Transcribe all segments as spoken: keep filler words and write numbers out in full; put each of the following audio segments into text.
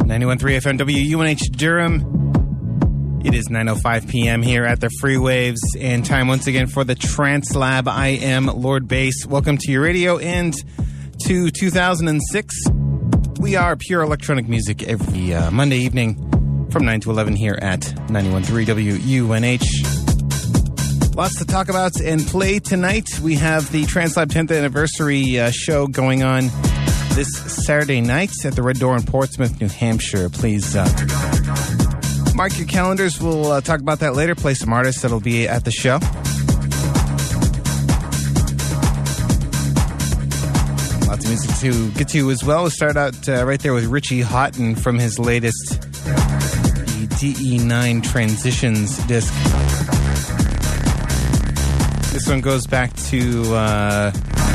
ninety-one point three F M W U N H Durham. It is nine oh five p.m. here at the Freewaves, and time once again for the Trance Lab. I am Lord Bass. Welcome to your radio and to two thousand six. We are pure electronic music every uh, Monday evening from nine to eleven here at ninety-one point three W U N H. Lots to talk about and play tonight. We have the Trance Lab tenth anniversary uh, show going on this Saturday night at the Red Door in Portsmouth, New Hampshire. Please uh, mark your calendars. We'll uh, talk about that later. Play some artists that'll be at the show. Lots of music to get to as well. We'll start out uh, right there with Richie Houghton from his latest, the D E nine Transitions disc. This one goes back to uh,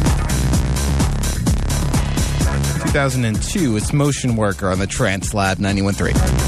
two thousand two. It's Motion Worker on the Trance Lab ninety-one point three.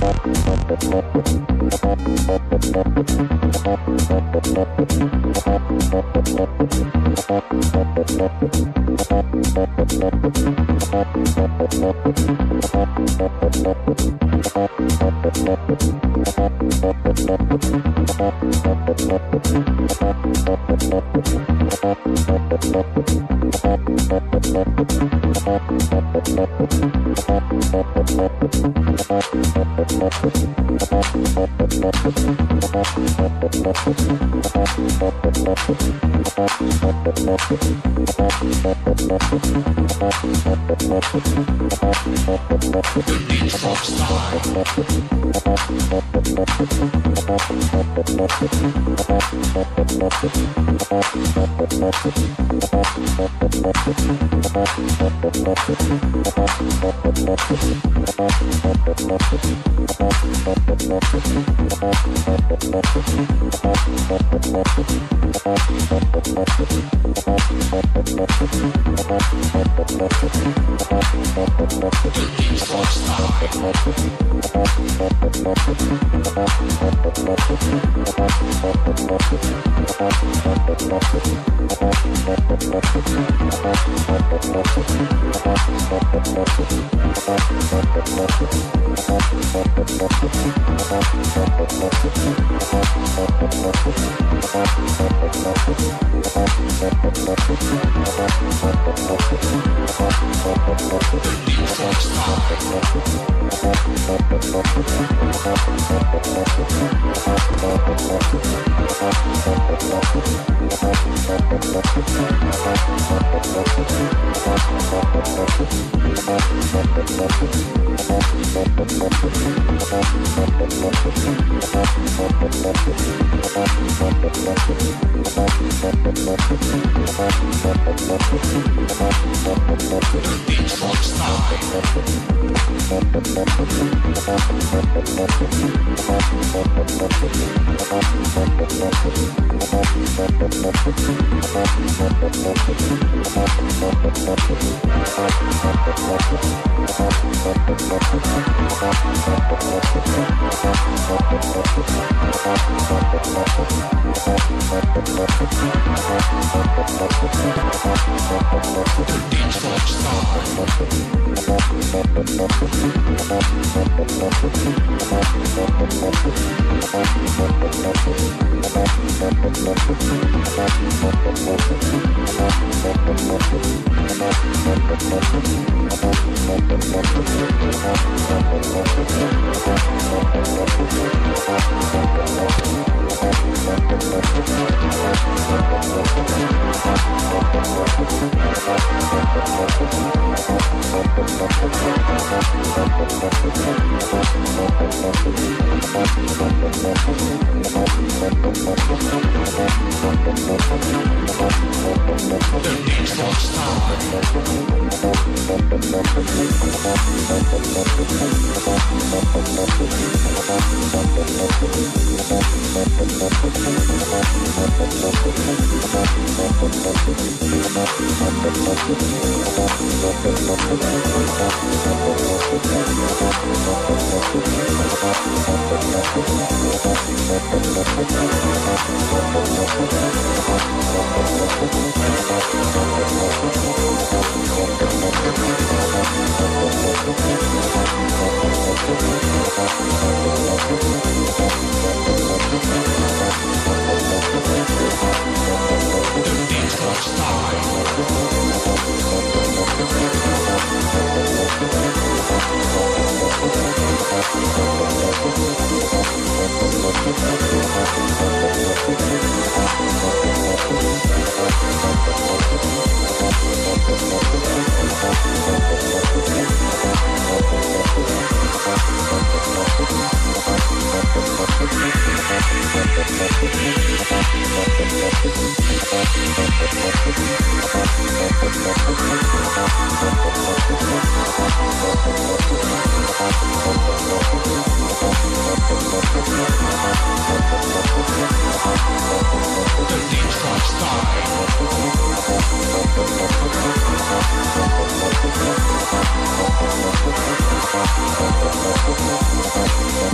We'll be right back.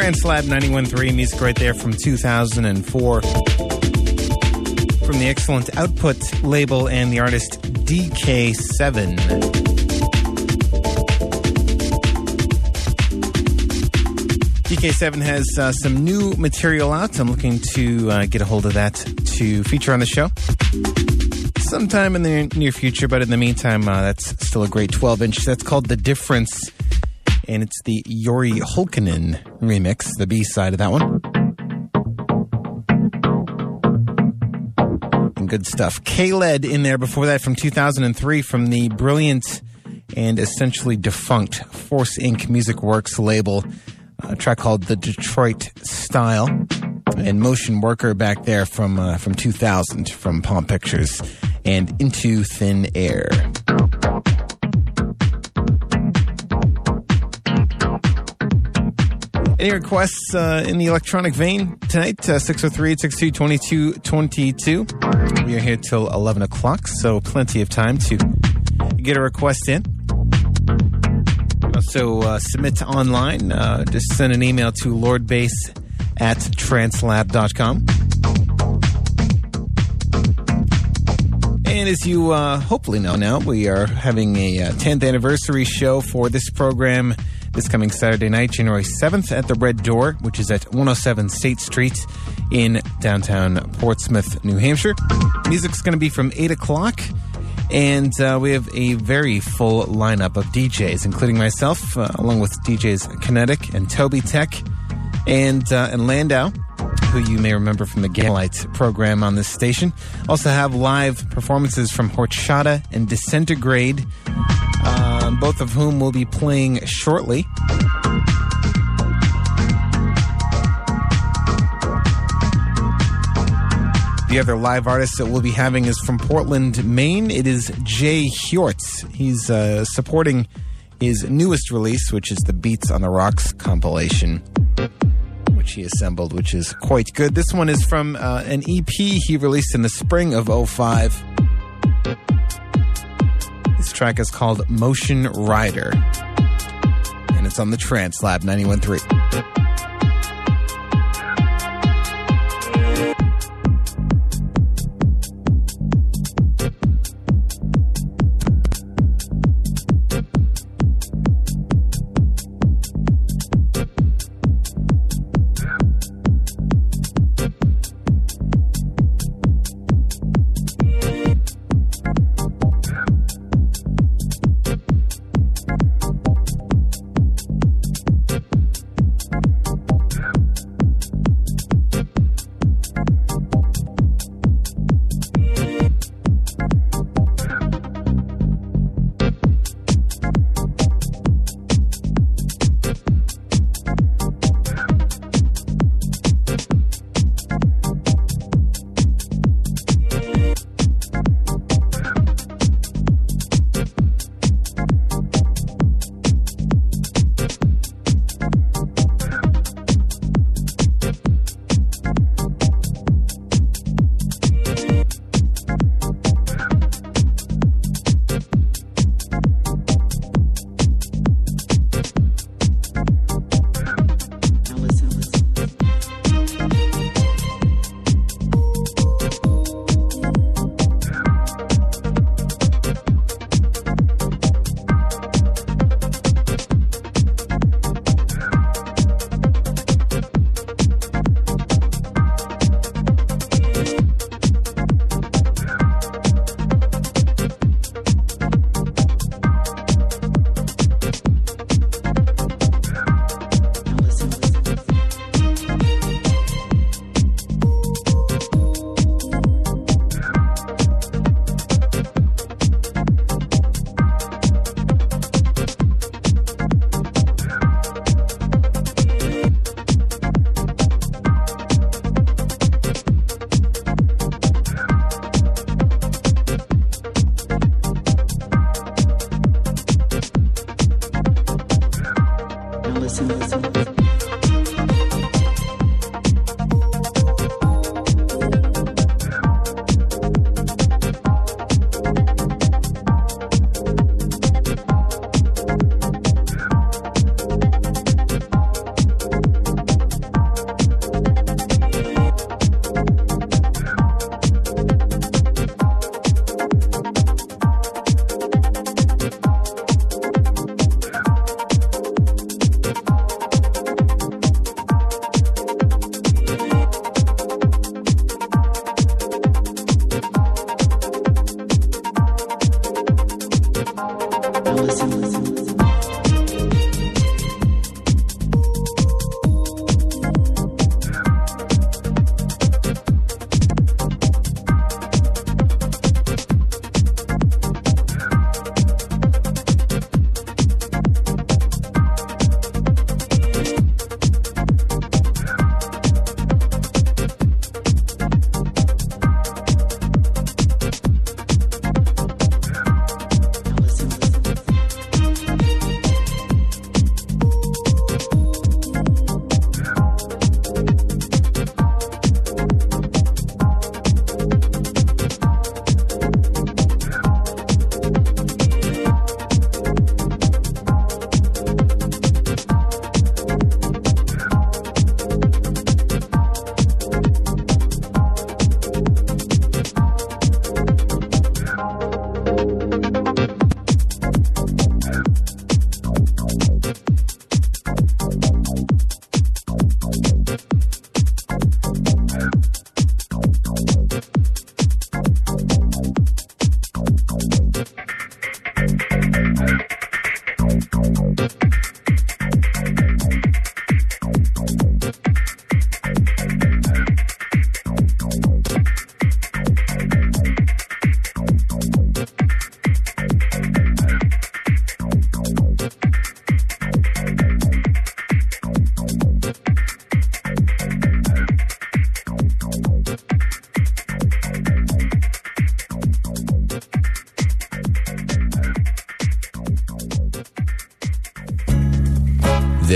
Translab ninety-one point three, music right there from two thousand four. From the excellent Output label and the artist D K seven. D K seven has uh, some new material out. I'm looking to uh, get a hold of that to feature on the show sometime in the near future, but in the meantime, uh, that's still a great twelve inch. That's called The Difference, and it's the Jori Hulkkonen remix, the B-side of that one. And good stuff. K-Led in there before that from two thousand three from the brilliant and essentially defunct Force Incorporated. Music Works label. A track called The Detroit Style. And Motion Worker back there from uh, from two thousand from Palm Pictures. And Into Thin Air. Any requests uh, in the electronic vein tonight? Uh, six oh three, eight six two, two two two two. We are here till eleven o'clock, so plenty of time to get a request in. Also, uh, submit online. Uh, just send an email to lordbass at translab dot com. And as you uh, hopefully know now, we are having a uh, tenth anniversary show for this program this coming Saturday night, January seventh, at the Red Door, which is at one oh seven State Street in downtown Portsmouth, New Hampshire. Music's going to be from eight o'clock. And uh, we have a very full lineup of D Js, including myself, uh, along with D Js Kinetic and Toby Tech and, uh, and Landau, who you may remember from the Gamelight program on this station. Also have live performances from Horchata and Disintegrade, uh, both of whom will be playing shortly. The other live artist that we'll be having is from Portland, Maine. It is Jay Hjorts. He's uh, supporting his newest release, which is the Beats on the Rocks compilation, which he assembled, which is quite good. This one is from uh, an E P he released in the spring of oh five. This track is called Motion Rider, and it's on the Translab ninety-one point three.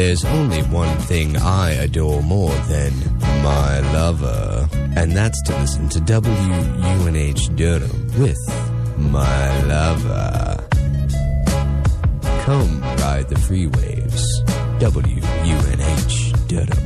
There's only one thing I adore more than my lover, and that's to listen to W U N H Durham with My Lover. Come ride the free waves, W U N H Durham.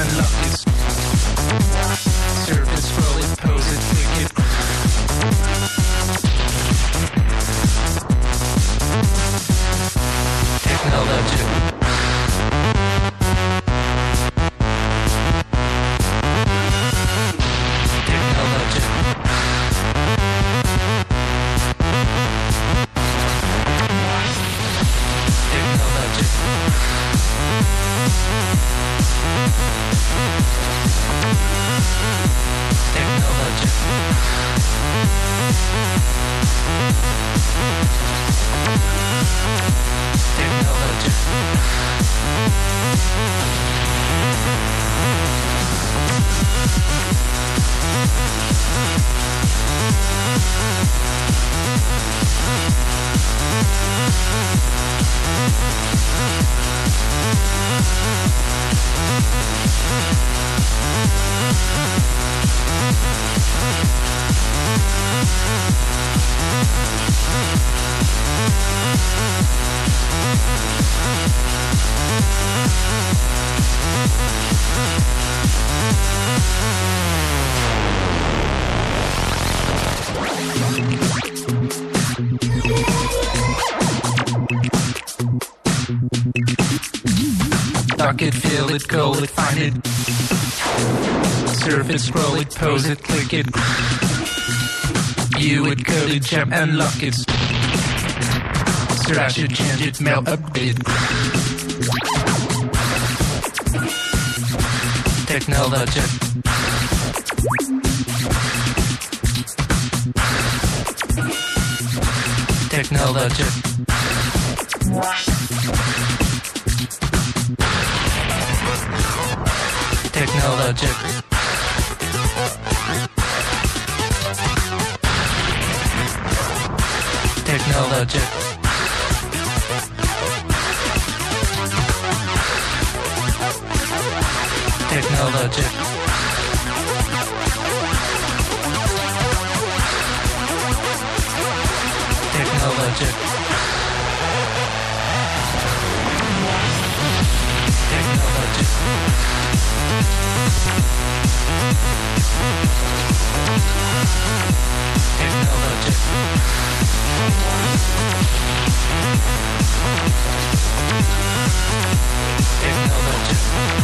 unlock it. Surface, scroll it, pose it, click it. Technology. Technology. Technology. Technology. Technology. Dock it, fill it, call it, find it. Surf it, scroll it, pose it, click it. View it, code it, jump, unlock it. Slash it, change it, mail, update it. Technology. Technology. Technology. Technology. Technology. Technology. Technology. Technology. Technology.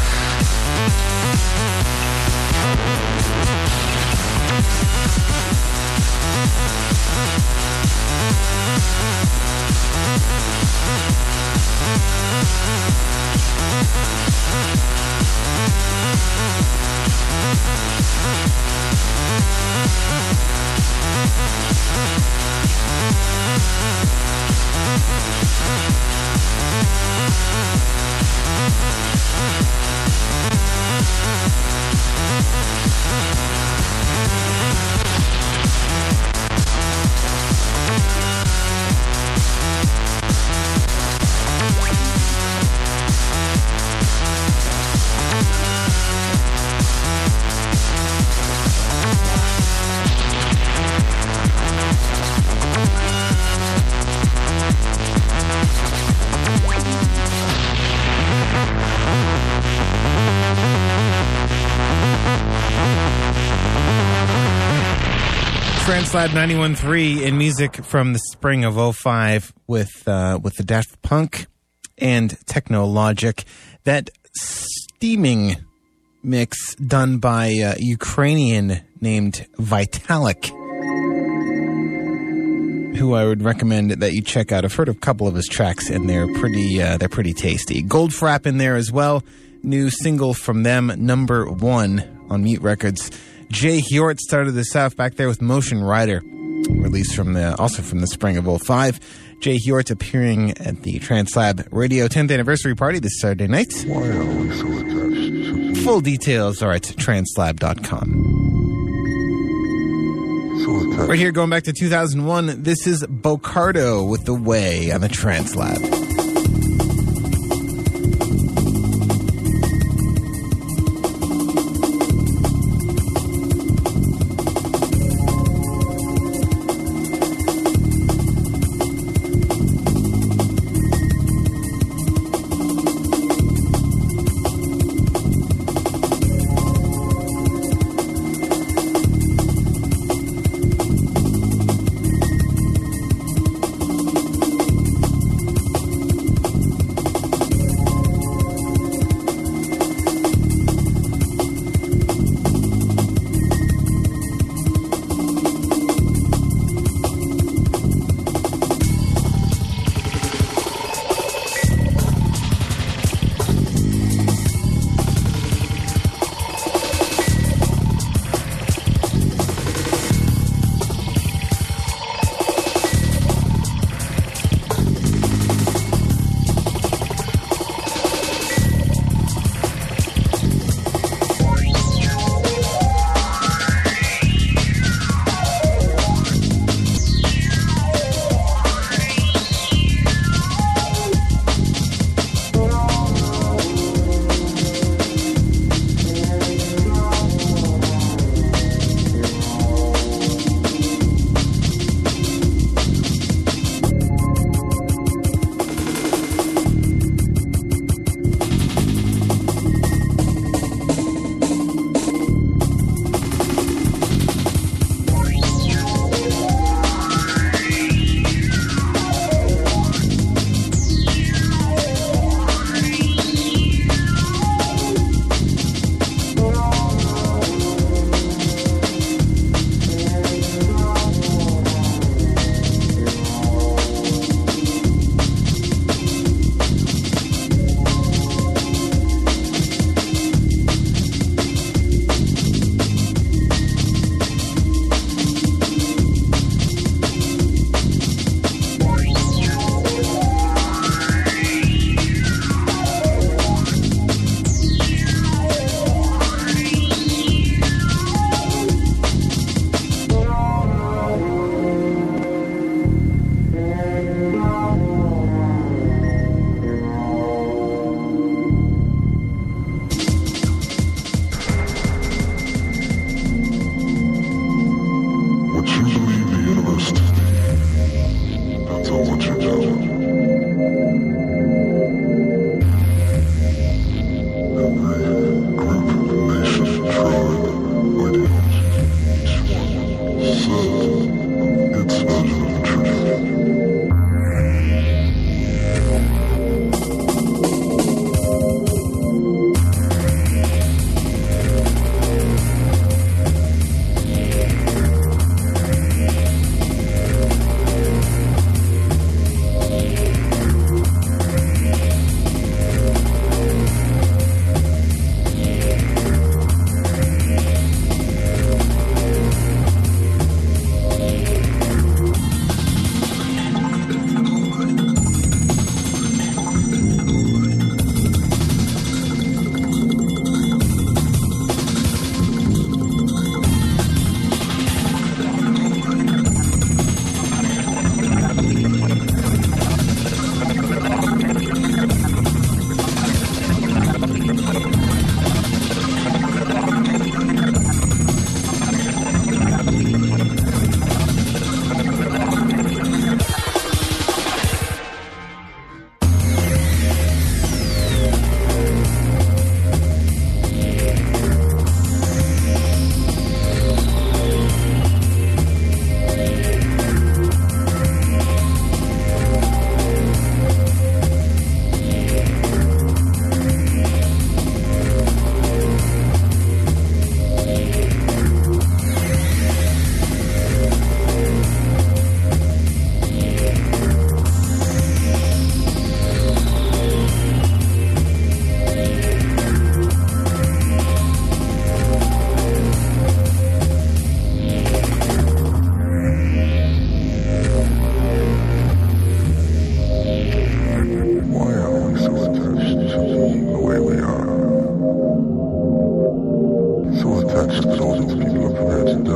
Translab ninety-one point three in music from the spring of oh five with uh, with the Daft Punk and Technologic. That steaming mix done by a Ukrainian named Vitalik, who I would recommend that you check out. I've heard a couple of his tracks, and they're pretty uh, they're pretty tasty. Goldfrapp in there as well. New single from them, number one on Mute Records. Jay Hjort started this off back there with Motion Rider, released from the also from the spring of oh five. Jay Hjort appearing at the Translab Radio tenth anniversary party this Saturday night. Why are we so attached to Full details are at translab dot com. so attached? Right here, going back to two thousand one, this is Bocardo with The Way on the Translab.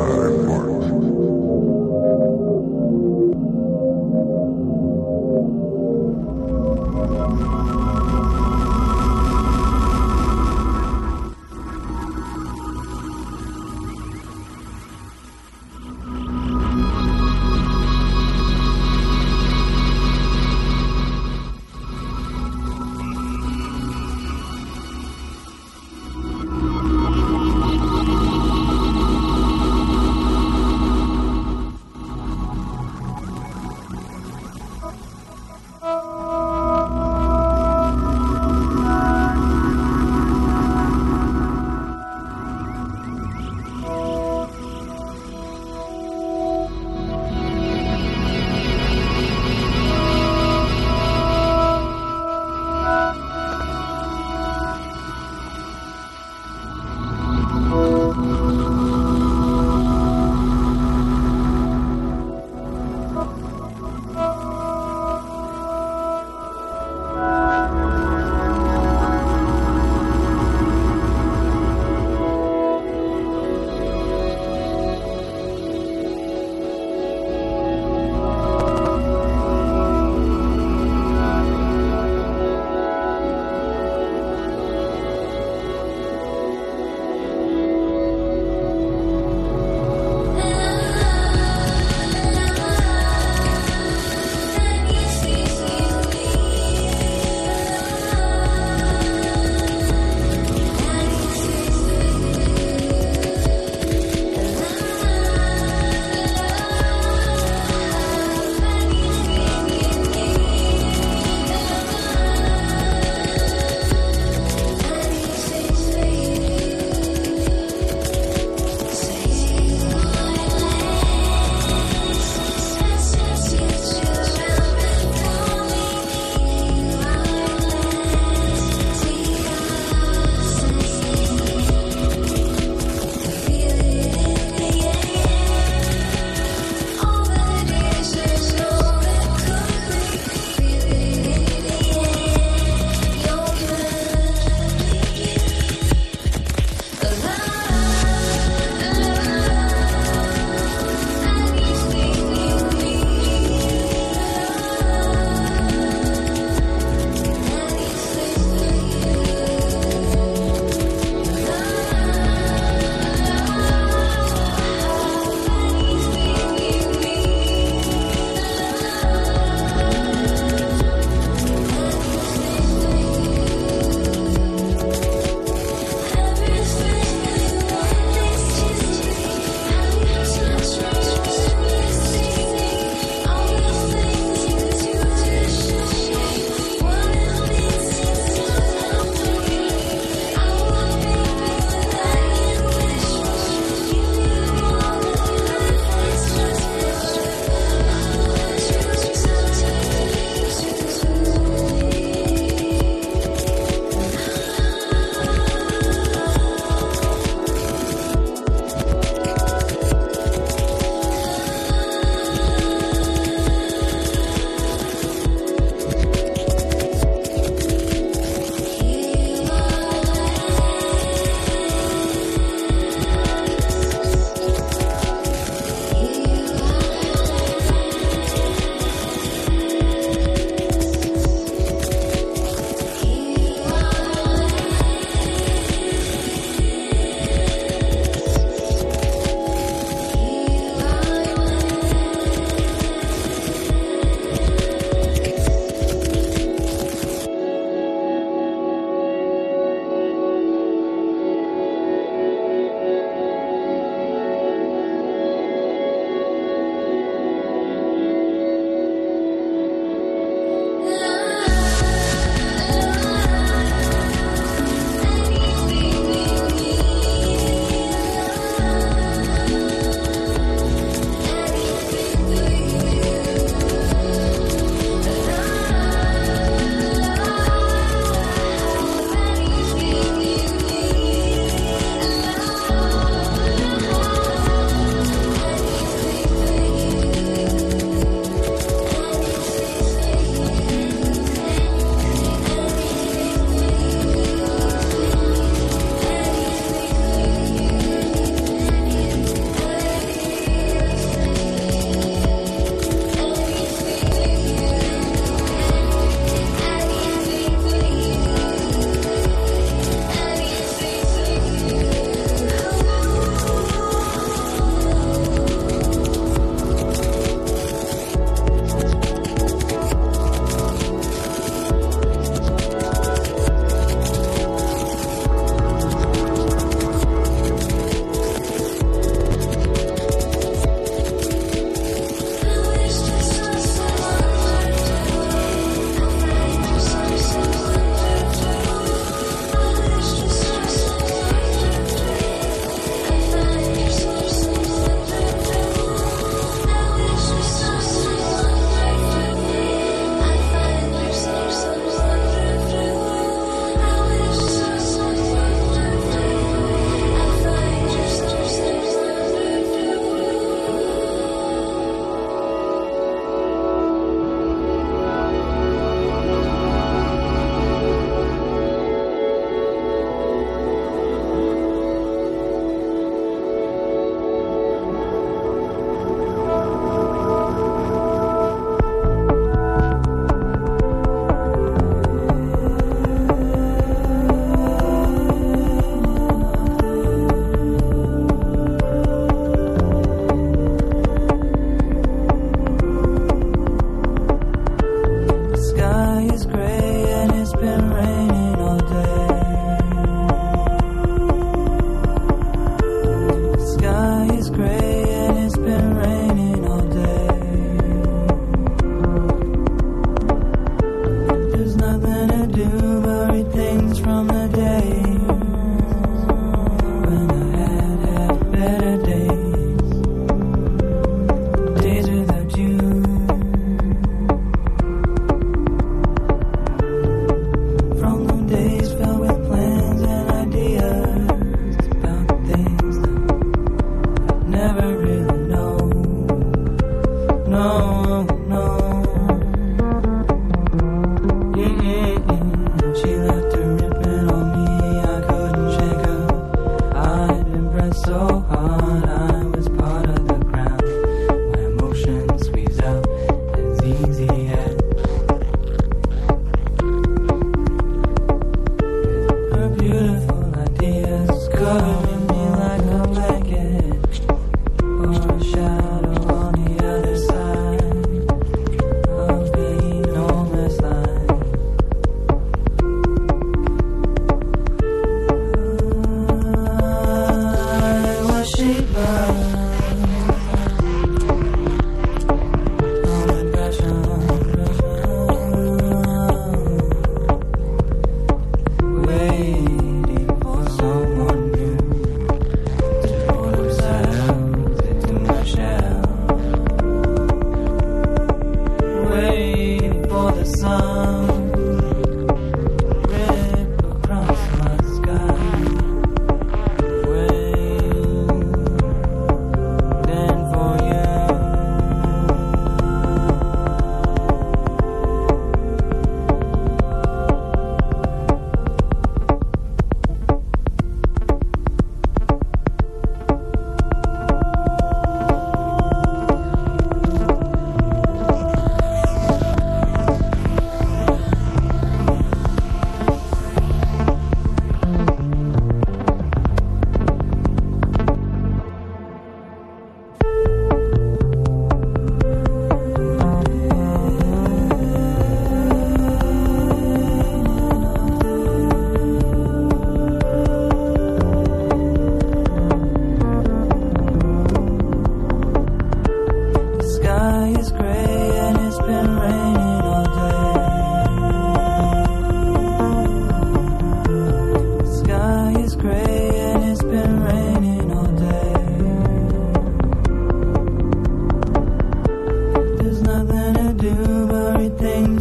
die apart.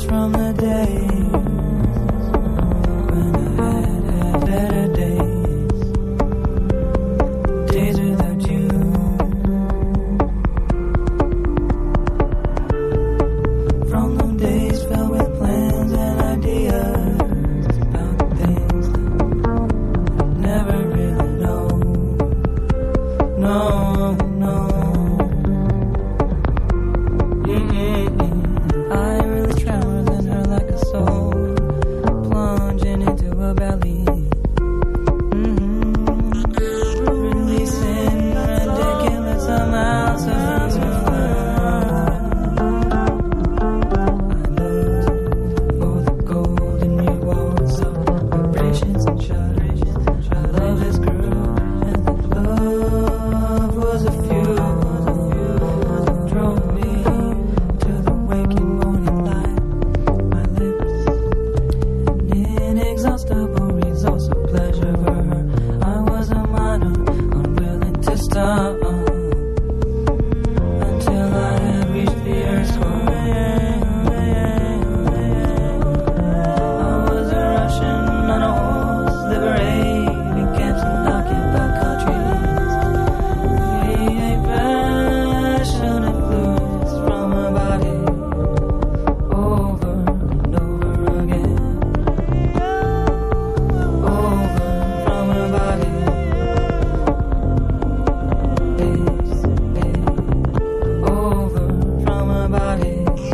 from the days when I had, had better days, days without you. From them days filled with plans and ideas about things that I never really know. No, no. I really traveled in her like a soul, plunging into her belly. Mm-hmm. Releasing ridiculous amounts of I looked for the golden rewards of vibrations and shudders. Our love is grew, and the love was a fuel that drove me to the waking morning light. My lips, an inexhaustible resource of pleasure for her. I was a minor, unwilling to stop until I had reached the earth's core. I was a Russian on a horse, liberating camps and occupied countries. Create passionate fluids from her body over and over again. Over from her body. Days, days. Over from her body.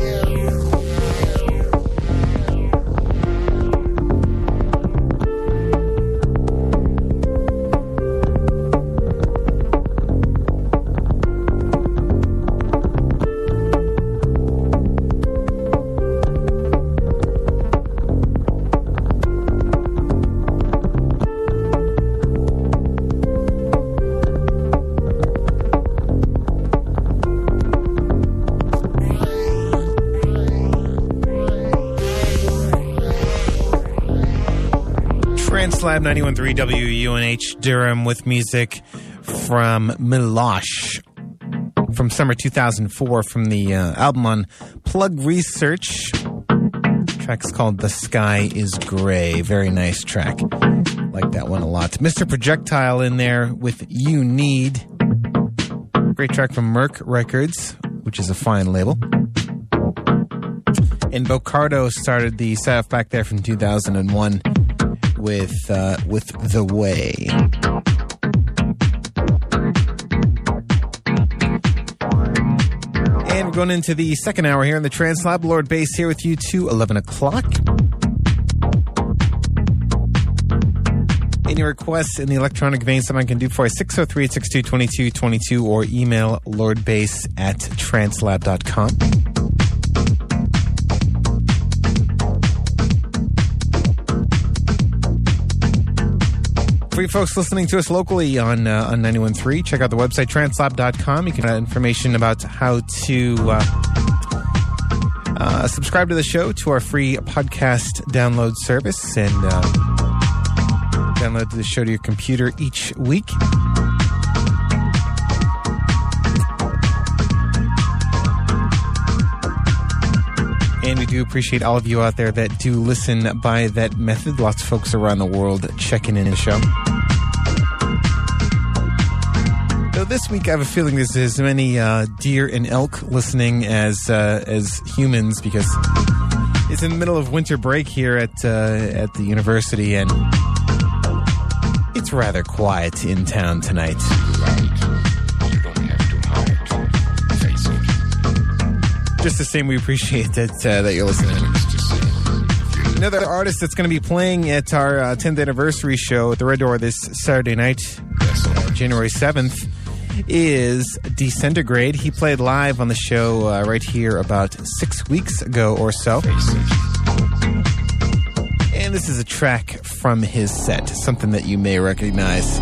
Translab ninety-one point three W U N H Durham with music from Milosh from summer two thousand four from the uh, album on Plug Research. The track's called The Sky is Gray. Very nice track. Like that one a lot. Mister Projectile in there with You Need. Great track from Merc Records, which is a fine label. And Bocardo started the set back there from two thousand one with uh, with The Way. And we're going into the second hour here in the Translab. Lord Bass here with you to eleven o'clock. Any requests in the electronic vein someone can do for us, six oh three, eight six two, two two two two, or email lordbass at translab dot com. For you folks listening to us locally on uh, on ninety-one point three, check out the website translab dot com. You can have information about how to uh, uh, subscribe to the show, to our free podcast download service, and uh, download the show to your computer each week. And we do appreciate all of you out there that do listen by that method. Lots of folks around the world checking in the show. So this week I have a feeling there's as many uh, deer and elk listening as uh, as humans, because it's in the middle of winter break here at uh, at the university, and it's rather quiet in town tonight. Just the same, we appreciate that uh, that you're listening. Another artist that's going to be playing at our uh, tenth anniversary show at the Red Door this Saturday night, uh, January seventh, is Disintegrate. He played live on the show uh, right here about six weeks ago or so. And this is a track from his set, something that you may recognize.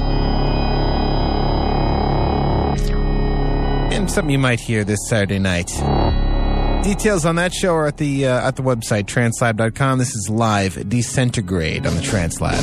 And something you might hear this Saturday night. Details on that show are at the uh, at the website translab dot com. This is live Disintegrate on the Translab.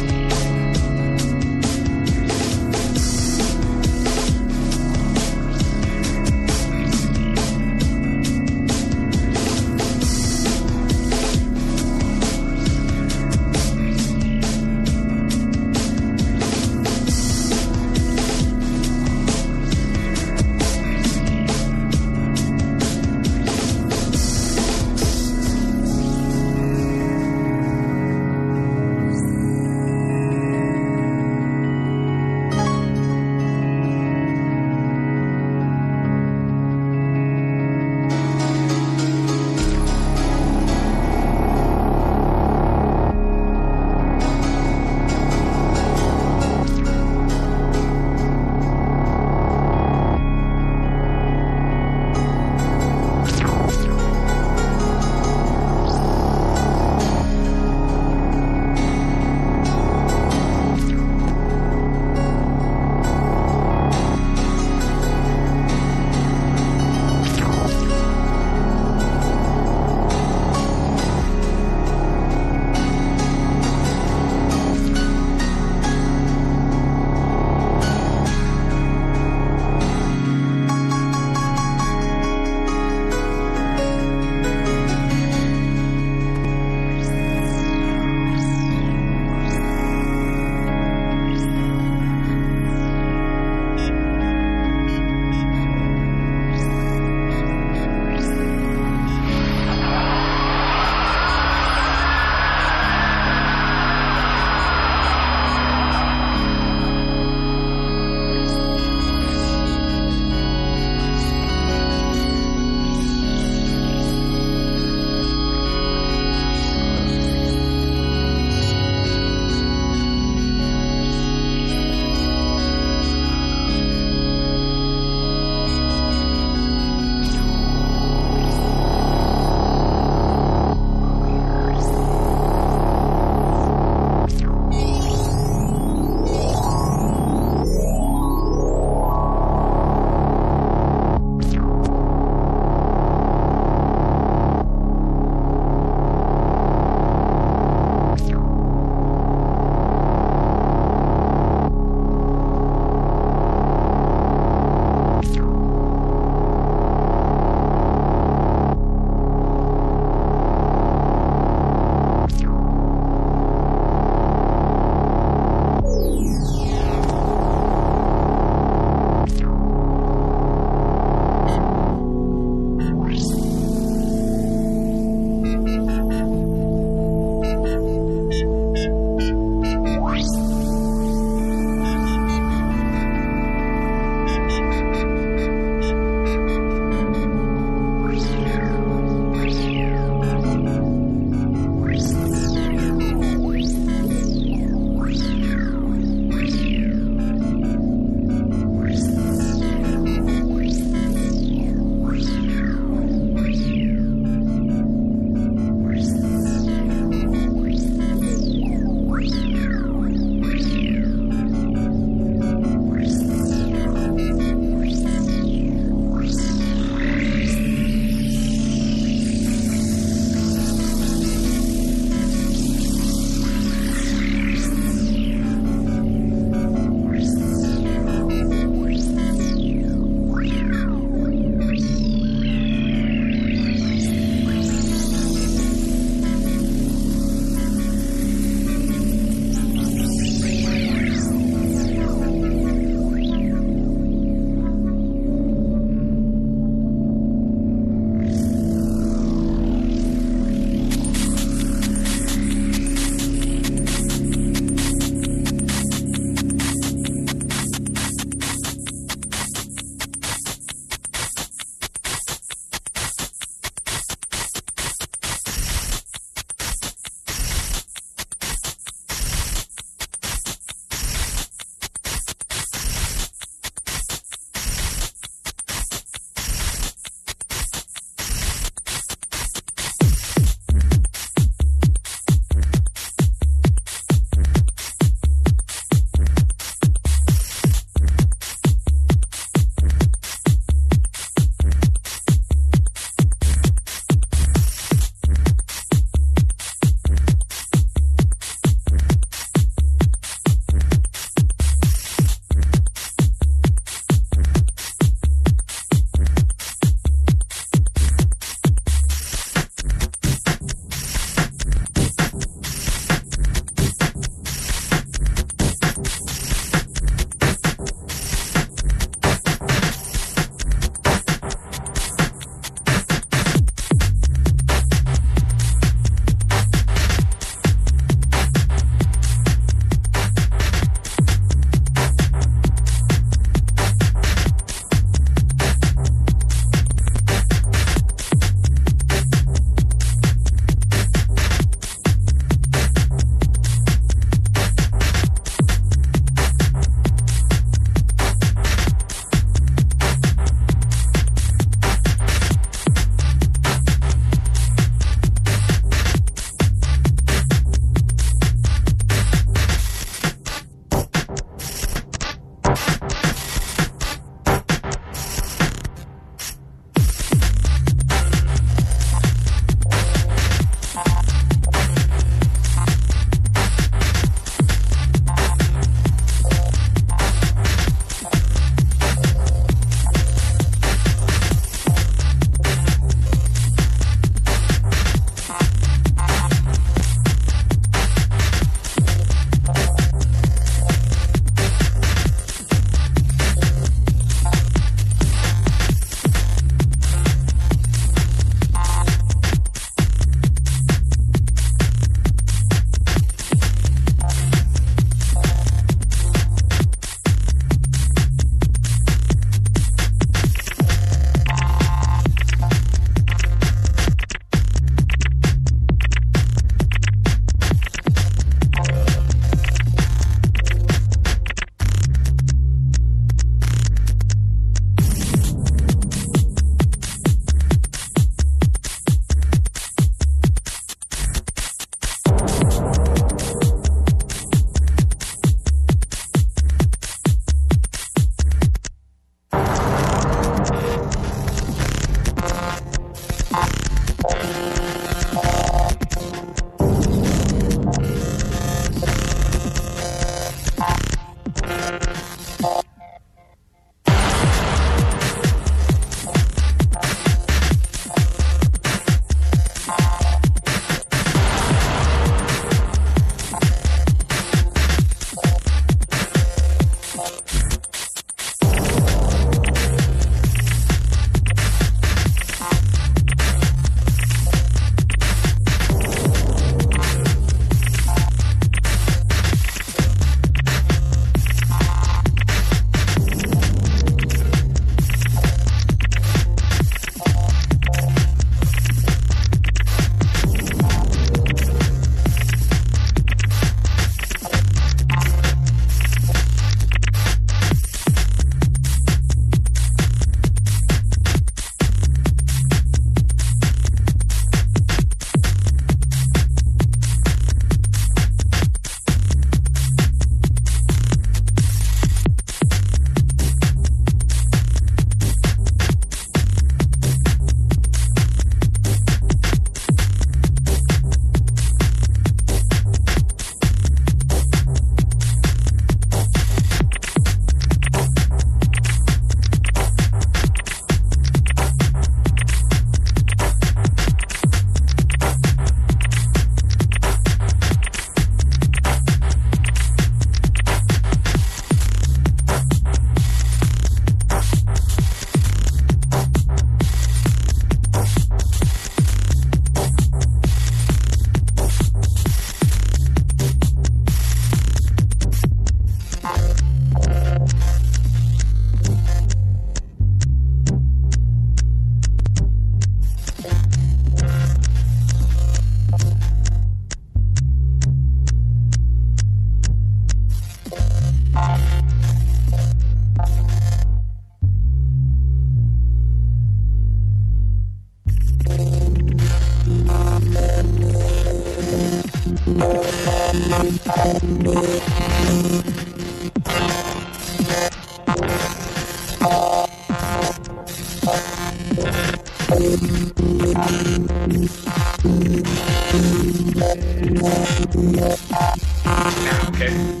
Okay.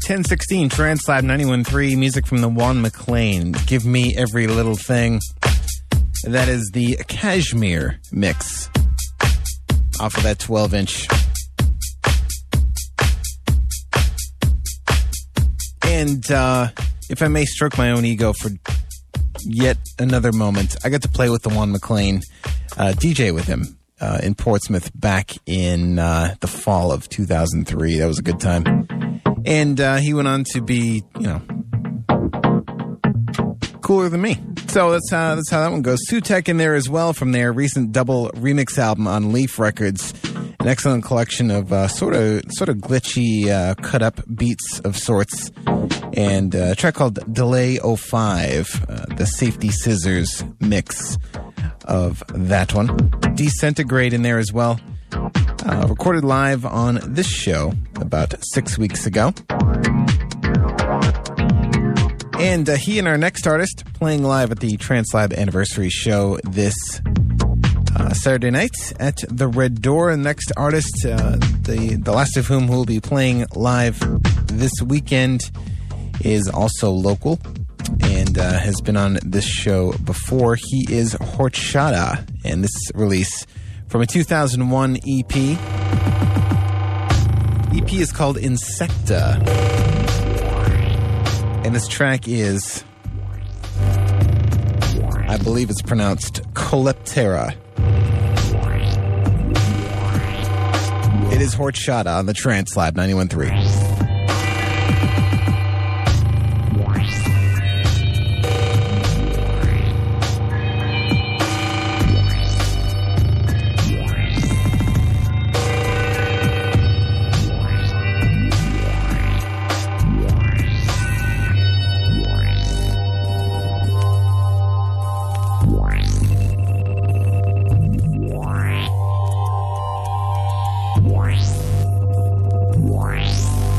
ten sixteen, Translab ninety-one point three, music from the Juan McLean. Give Me Every Little Thing. That is the Kashmir mix off of that twelve inch. And uh, if I may stroke my own ego for yet another moment, I got to play with the Juan McLean, uh, D J with him uh, in Portsmouth back in uh, the fall of two thousand three. That was a good time. And uh, he went on to be, you know, cooler than me. So that's how, that's how that one goes. Sutek in there as well from their recent double remix album on Leaf Records. An excellent collection of uh, sort of sort of glitchy, uh, cut-up beats of sorts. And uh, a track called Delay oh five, uh, the Safety Scissors mix of that one. Disintegrate in there as well. Uh, recorded live on this show about six weeks ago. And uh, he and our next artist playing live at the Translab Anniversary Show this uh, Saturday night at the Red Door. And next artist, uh, the, the last of whom will be playing live this weekend, is also local and uh, has been on this show before. He is Horchata, and this release from a two thousand one E P. E P is called Insecta. And this track is, I believe it's pronounced Coleptera. It is Horchata on the Translab ninety-one point three. Wow.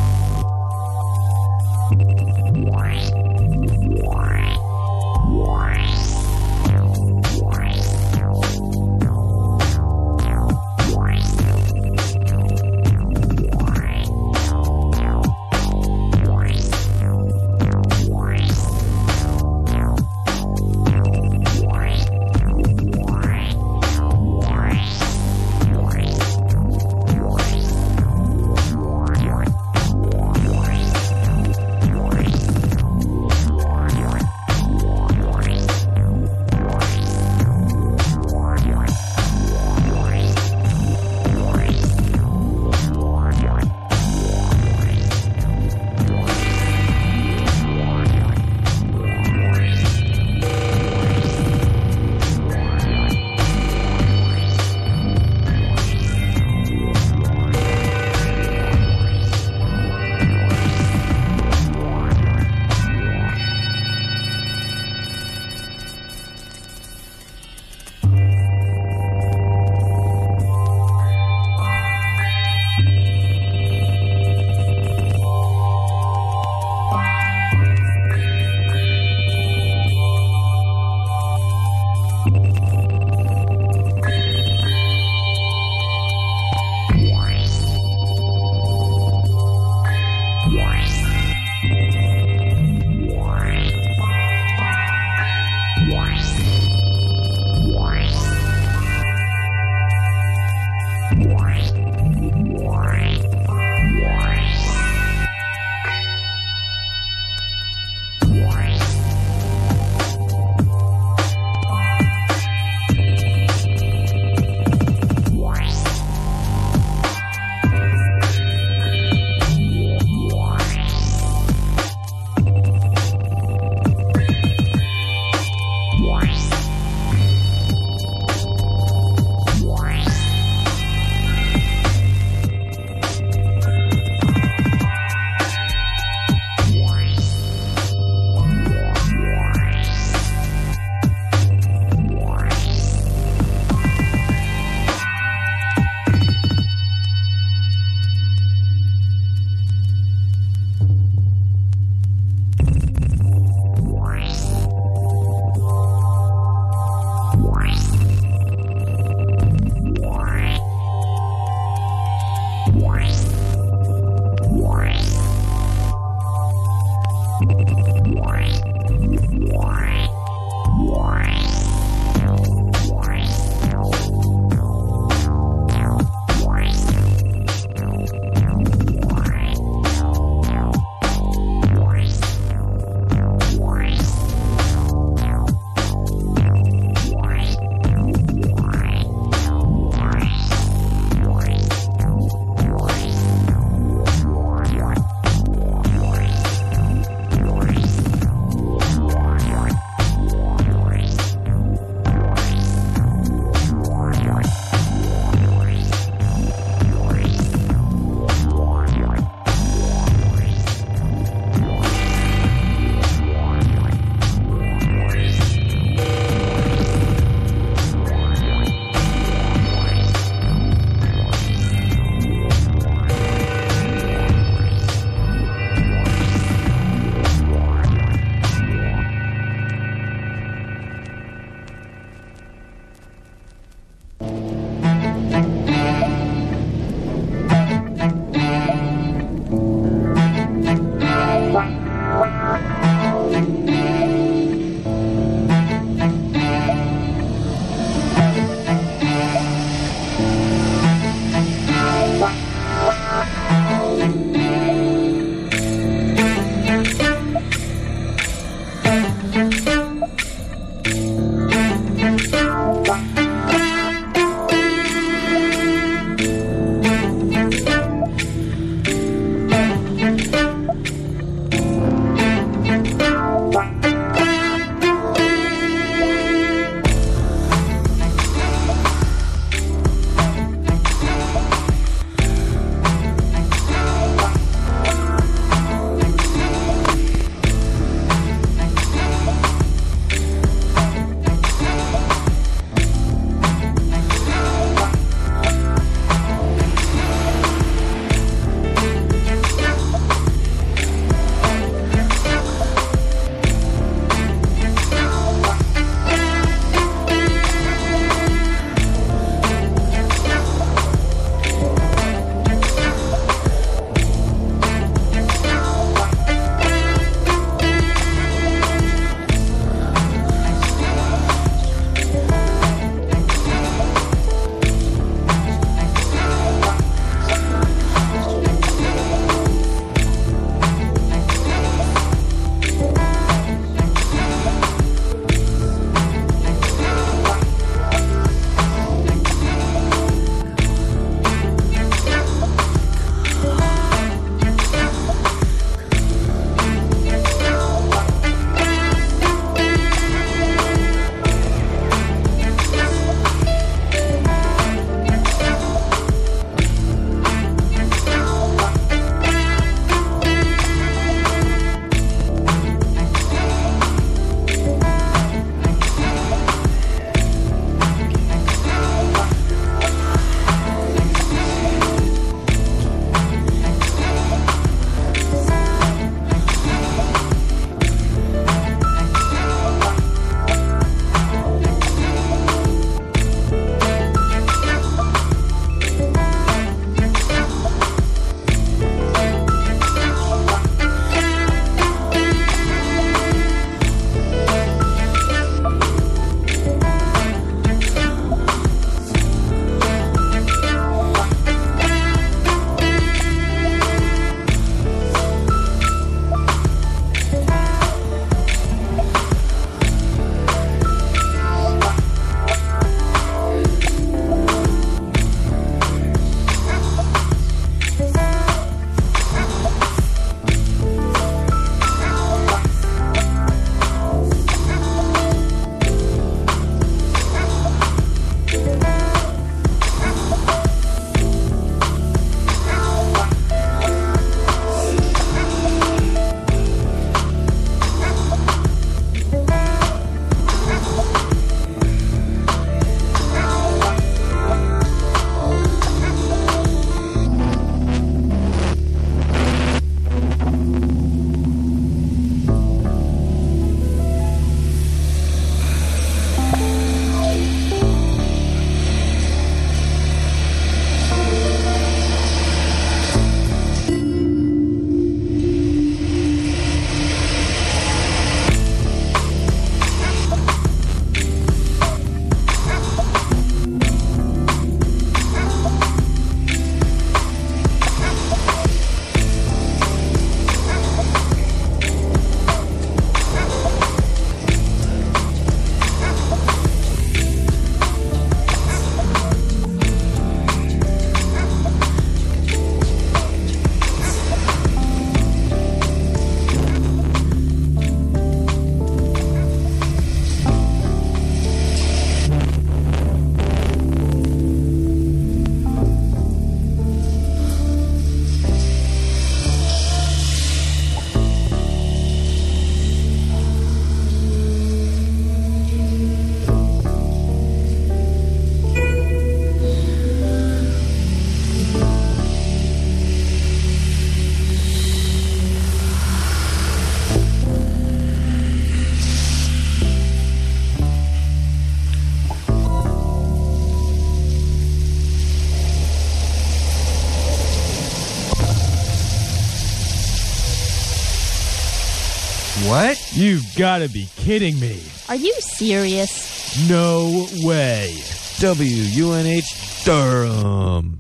What? You've got to be kidding me. Are you serious? No way. W U N H Durham.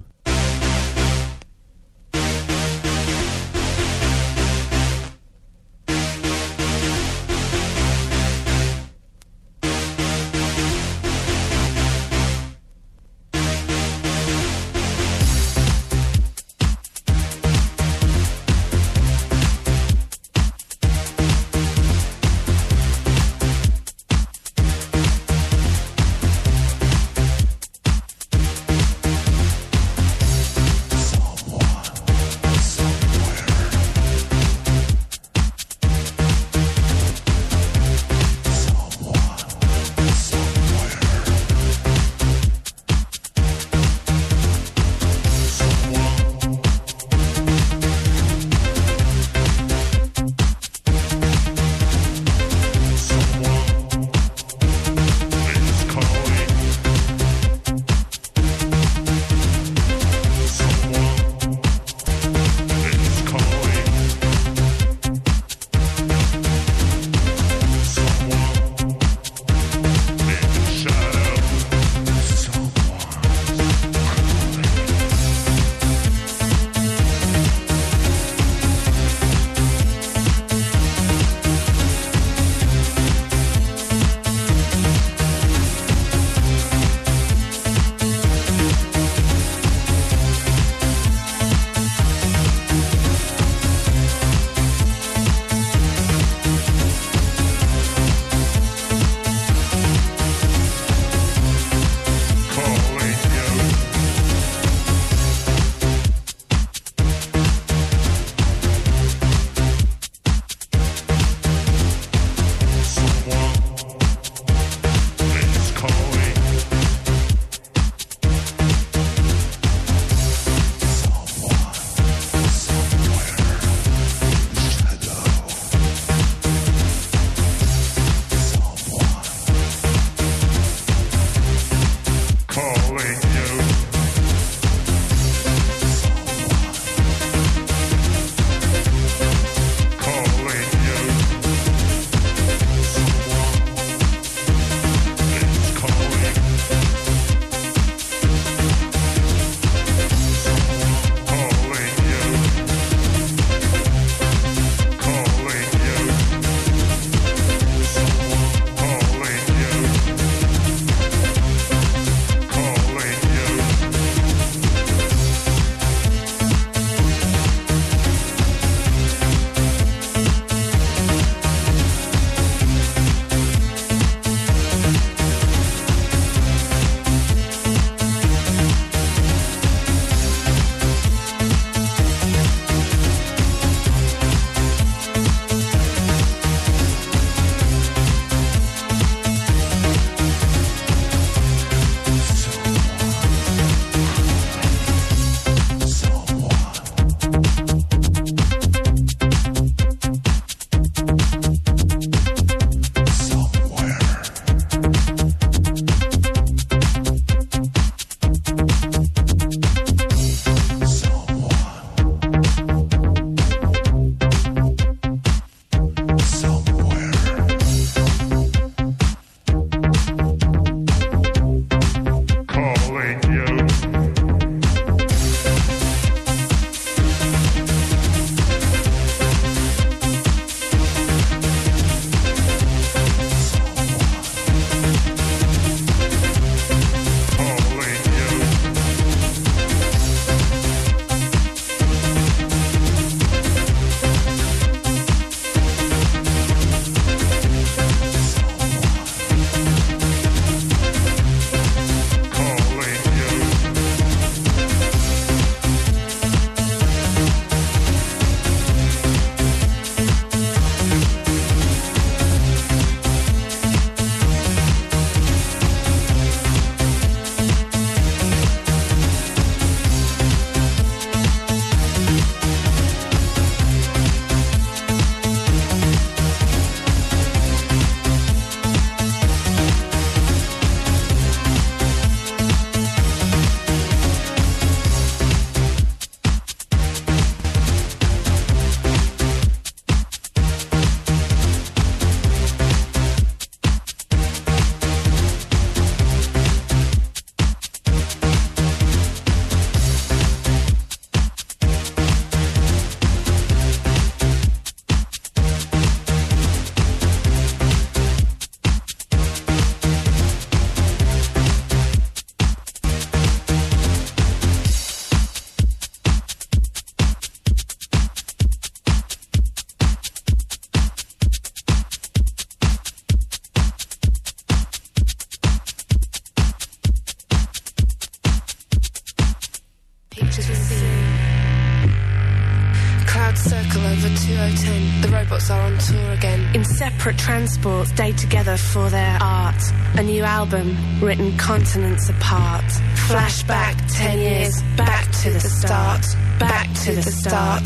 Circle over two oh ten. The robots are on tour again. In separate transports, stay together for their art. A new album, written continents apart. Flashback ten years, back to the start. Back to the start.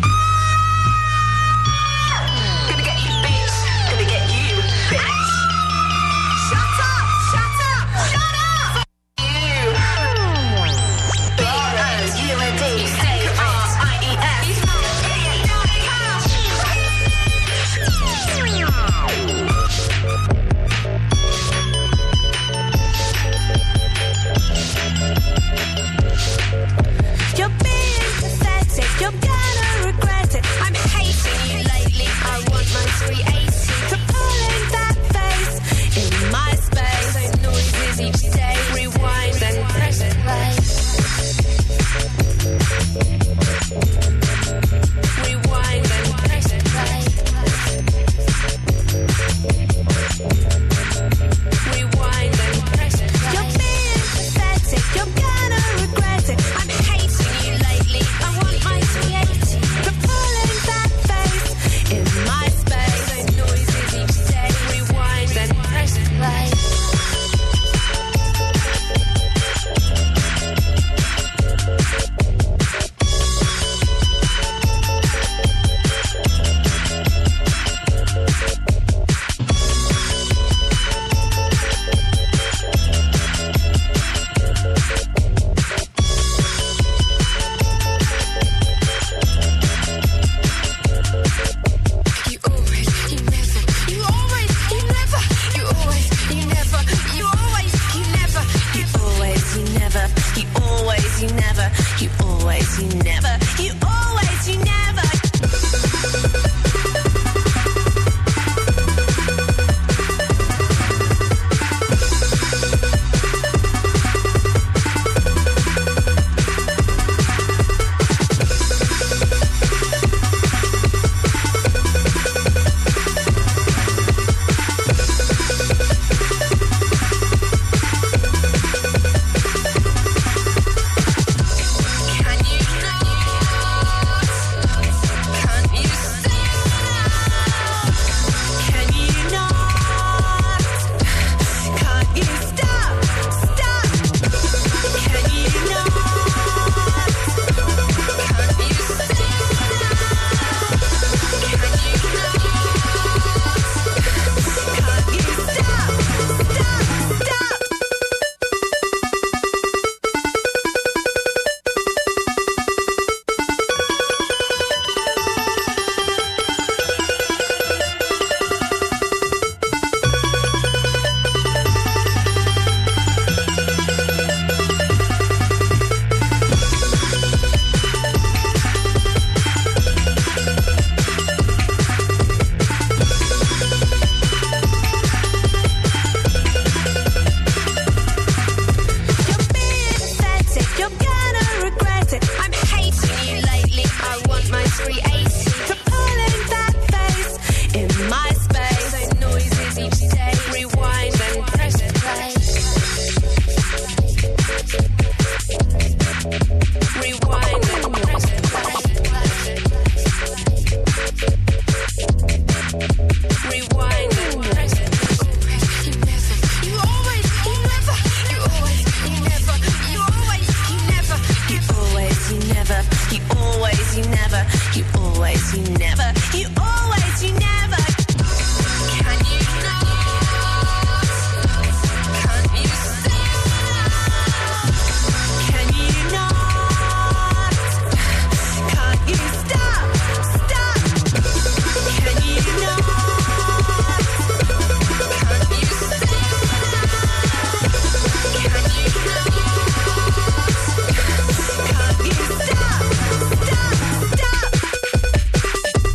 Gonna get you, bitch. Gonna get you, bitch. Shut up! Shut up! Shut up! You. B O U N D C R I E S. You're being pathetic, you're gonna regret it. I'm hating you lately. I want my three eighty. For pulling that face in my space. So noises each day. Rewind and press play. Rewind and press play. Rewind and press play. You're being pathetic, you're gonna regret it. I'm hating you lately. I want my three eighty. For pulling that face in my space. So noises each day. Rewind and press play. You always, you never, you always, you never, you always, you never, you always, you never, You always, you never, you always, you never, you always, you never, you always, you never. can you not? Can you stop? Can you not? Can't you stop? Stop! Can you not? Can you stop? Can you not? Can't you stop? Stop! Stop! You're being pathetic, you're gonna regret it. I'm hating you lately. I want my three eighty. For pulling that face in my space. So noises each day. Rewind and press play. Rewind and press play. Rewind and press play. You never, you always, you never, you always, you never, you always, you never, You always, you never, you always, you never, you always, you never, you always, you never. can you not? Can you stop? Can you not? Can't you stop? Stop! Can you not? Can you stop? Can you not? Can't you stop? Stop! Stop!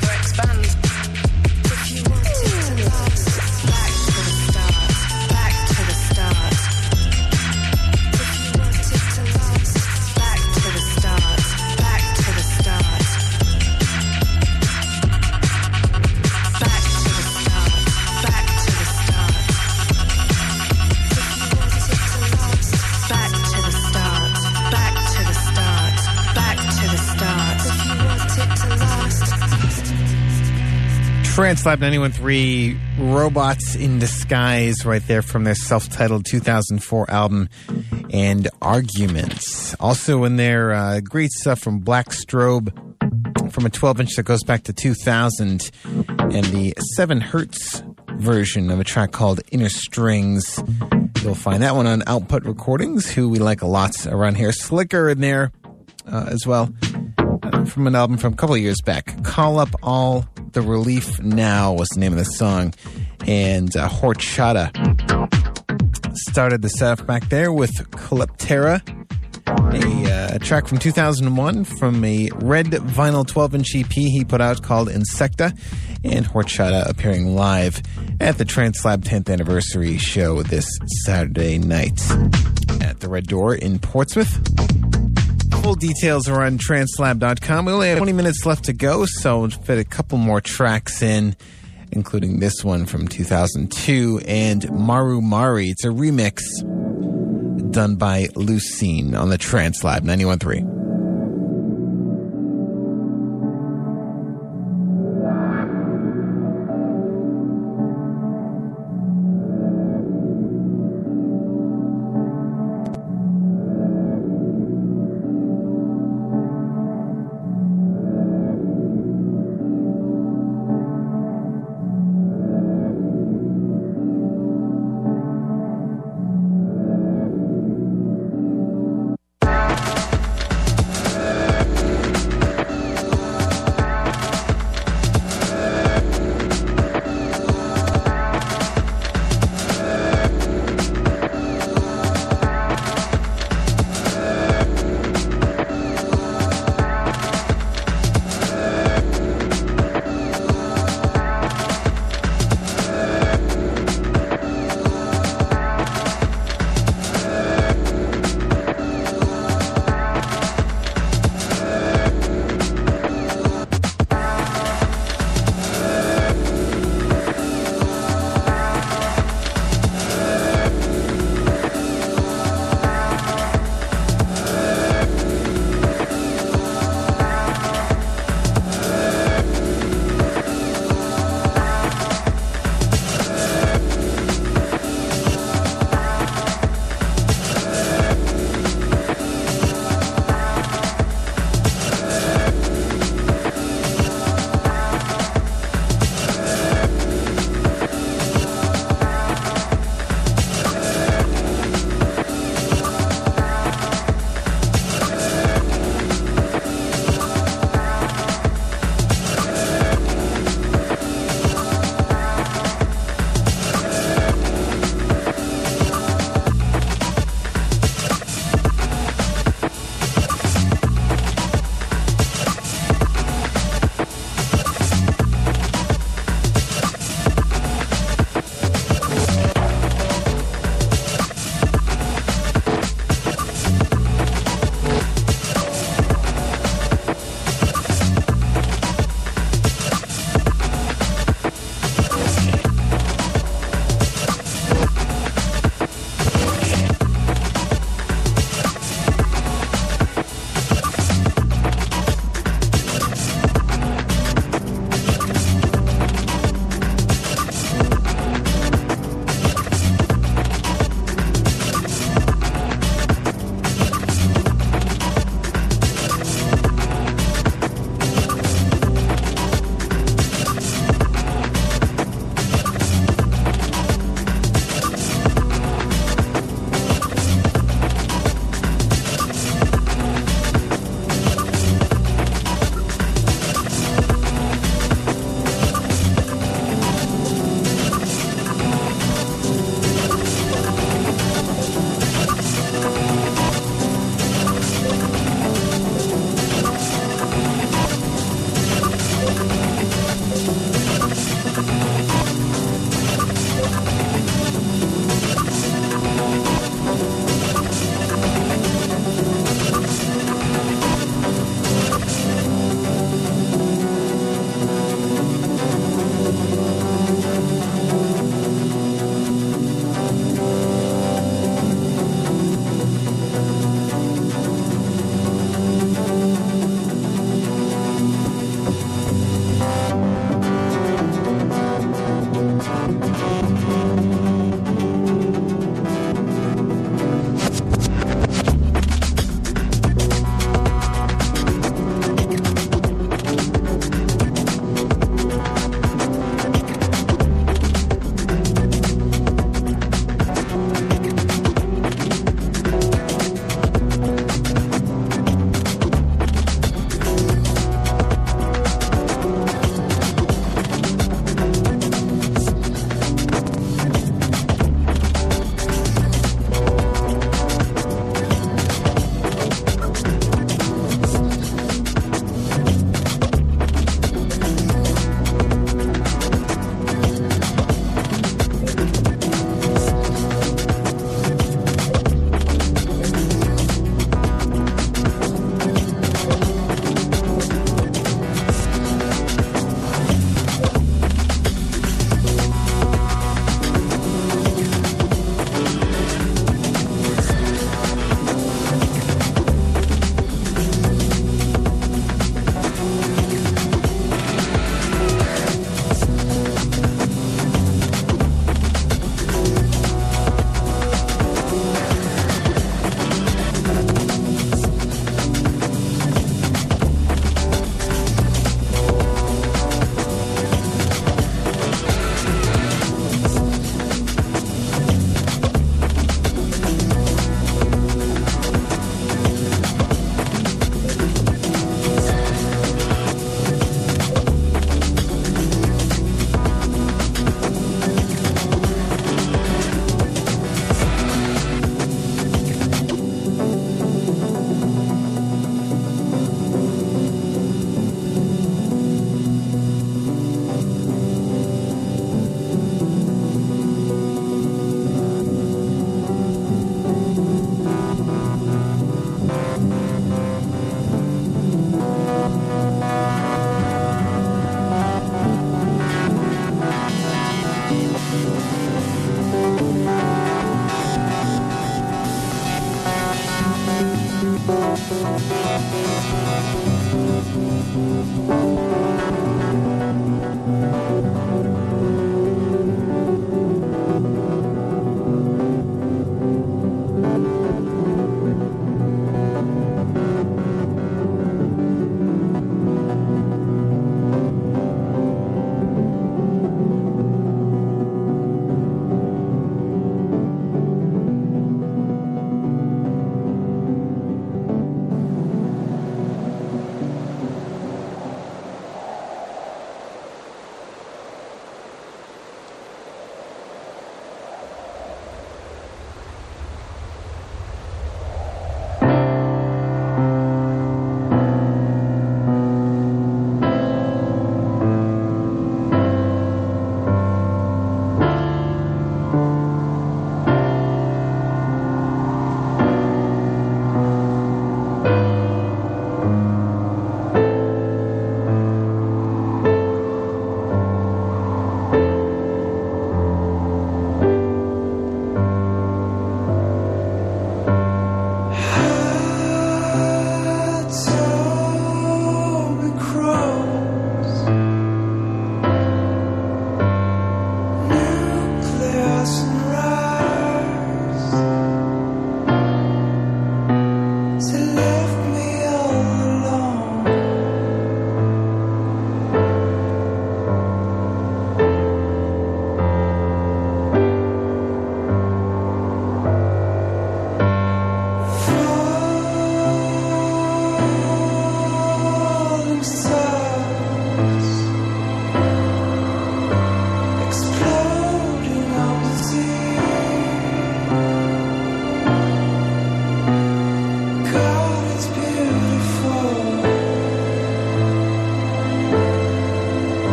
rather expand. If you want it to last, back to the start, back to the start. If you want it to last, back to the start, back to the start. Back to the start, back to the start. If you want it to last, back to the start, back to the start, back to the start. If you want it to last. Translab ninety-one point three, Robots in Disguise, right there from their self-titled two thousand four album, and Arguments. Also in there, uh, great stuff from Black Strobe, from a twelve inch that goes back to two thousand, and the seven hertz version of a track called Inner Strings. You'll find that one on Output Recordings, who we like a lot around here. Slicker in there uh, as well, uh, from an album from a couple of years back. Call Up All the Relief Now was the name of the song. And uh, Horchata started the setup back there with Calyptera, a uh, track from two thousand one from a red vinyl twelve inch E P he put out called Insecta, and Horchata appearing live at the Translab tenth anniversary show this Saturday night at the Red Door in Portsmouth. Full details are on translab dot com. We only have twenty minutes left to go, so we'll fit a couple more tracks in, including this one from two thousand two and Maru Mari. It's a remix done by Lucene on the Translab ninety-one point three.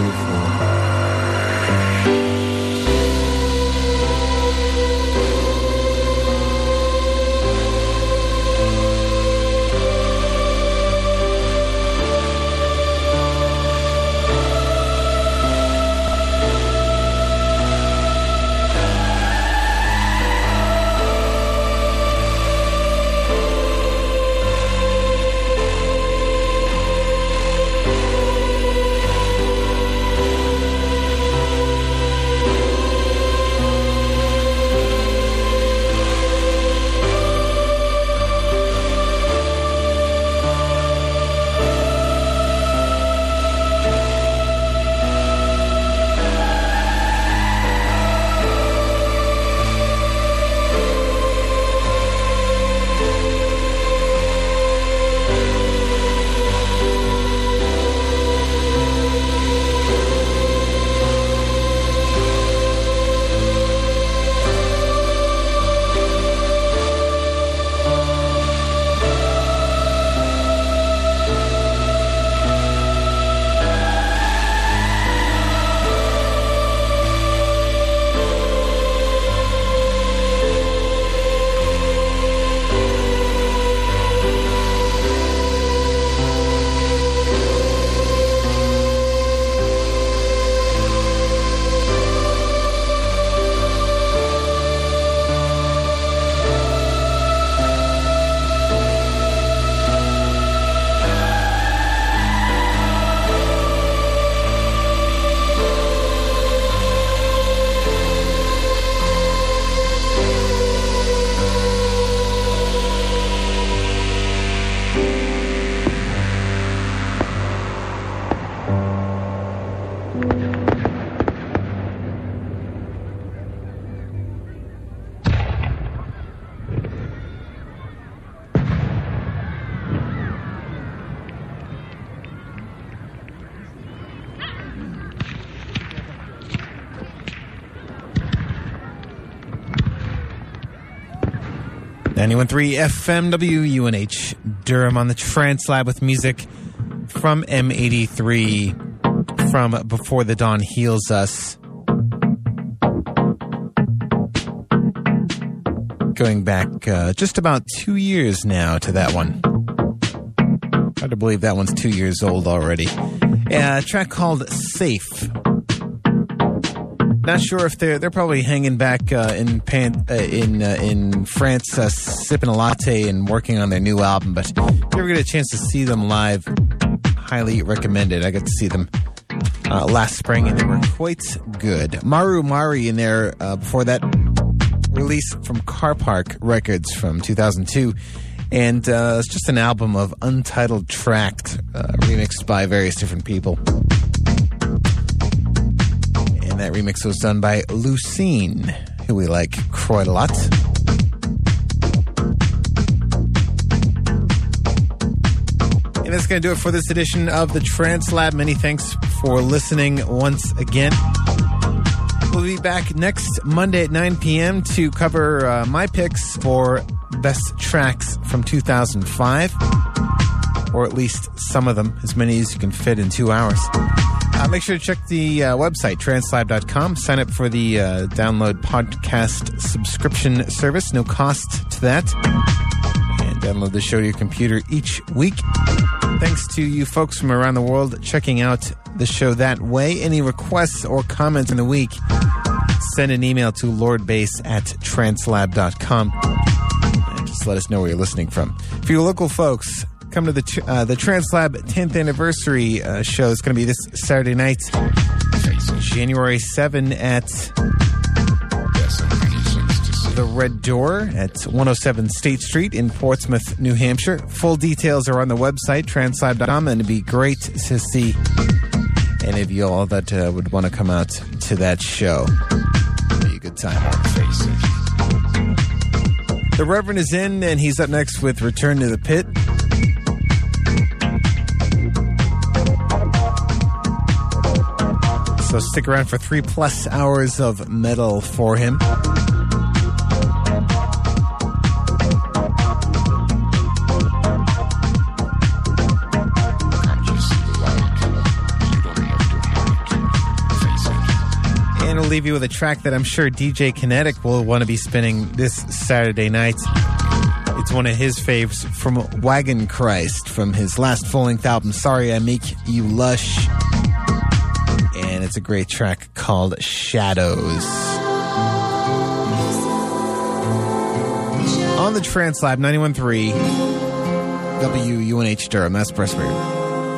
beautiful. ninety-one point three F M W U N H Durham on the Trance Lab with music from M eighty-three from Before the Dawn Heals Us. Going back uh, just about two years now to that one. Hard to believe that one's two years old already. Uh, a track called Safe. Not sure if they're they're probably hanging back uh, in pan, uh, in uh, in France, uh, sipping a latte and working on their new album. But if you ever get a chance to see them live, highly recommended. I got to see them uh, last spring, and they were quite good. Maru Mari in there uh, before that, release from Car Park Records from two thousand two, and uh, it's just an album of untitled tracks uh, remixed by various different people. That remix was done by Lucine, who we like quite a lot. And that's going to do it for this edition of the Trance Lab. Many thanks for listening once again. We'll be back next Monday at nine p.m. to cover uh, my picks for best tracks from two thousand five, or at least some of them, as many as you can fit in two hours. Uh, make sure to check the uh, website, trancelab dot com. Sign up for the uh, download podcast subscription service. No cost to that. And download the show to your computer each week. Thanks to you folks from around the world checking out the show that way. Any requests or comments in the week, send an email to lordbass at trancelab dot com. And just let us know where you're listening from. For you local folks, come to the uh, the Trance Lab tenth anniversary uh, show. It's going to be this Saturday night, January seventh at the Red Door at one oh seven State Street in Portsmouth, New Hampshire. Full details are on the website, trancelab dot com, and it'd be great to see any of you all that uh, would want to come out to that show. It'll be a good time. The Reverend is in, and he's up next with Return to the Pit. So stick around for three plus hours of metal for him. Come just see the light. You don't have to hide. leave you with a track that I'm sure D J Kinetic will want to be spinning this Saturday night. It's one of his faves from Wagon Christ from his last full-length album, Sorry I Make You Lush. And it's a great track called Shadows. On the Translab ninety-one point three W U N H Durham. That's Pressburg.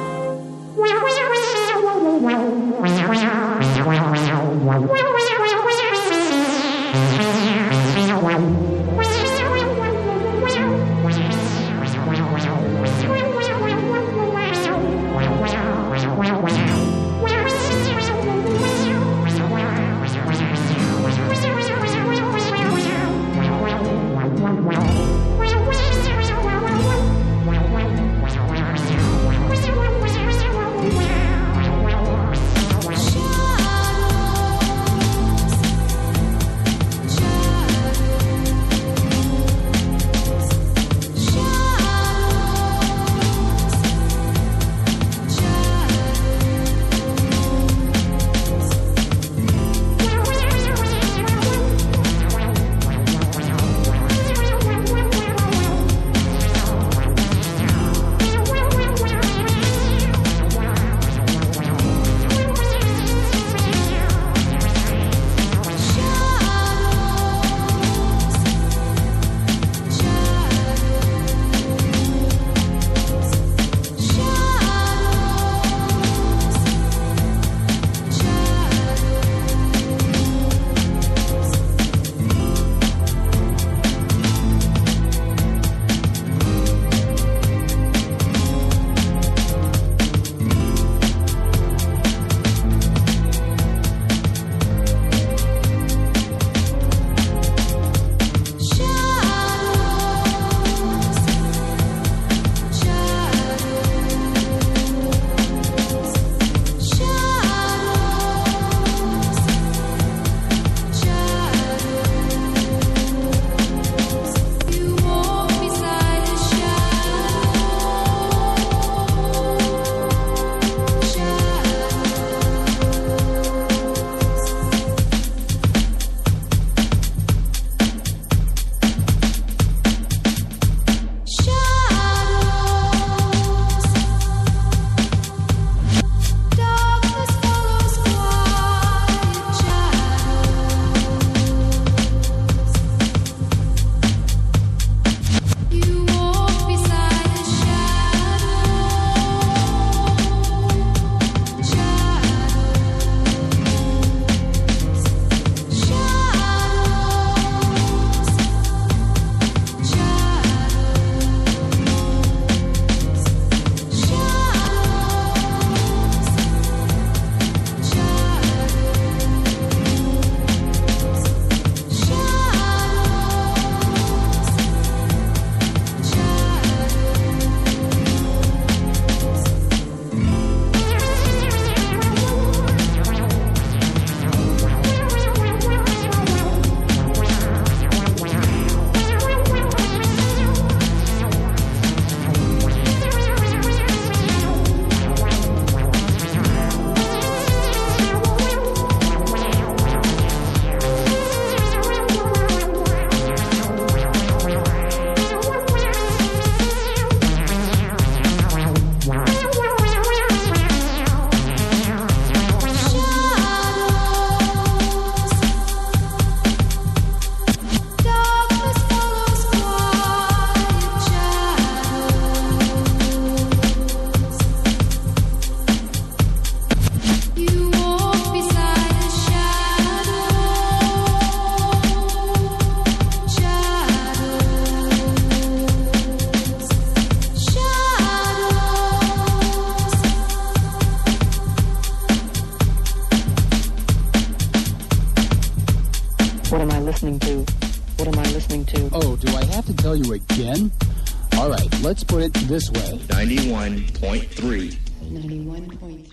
listening to? What am I listening to? Oh, do I have to tell you again? All right, let's put it this way. ninety-one point three ninety-one point three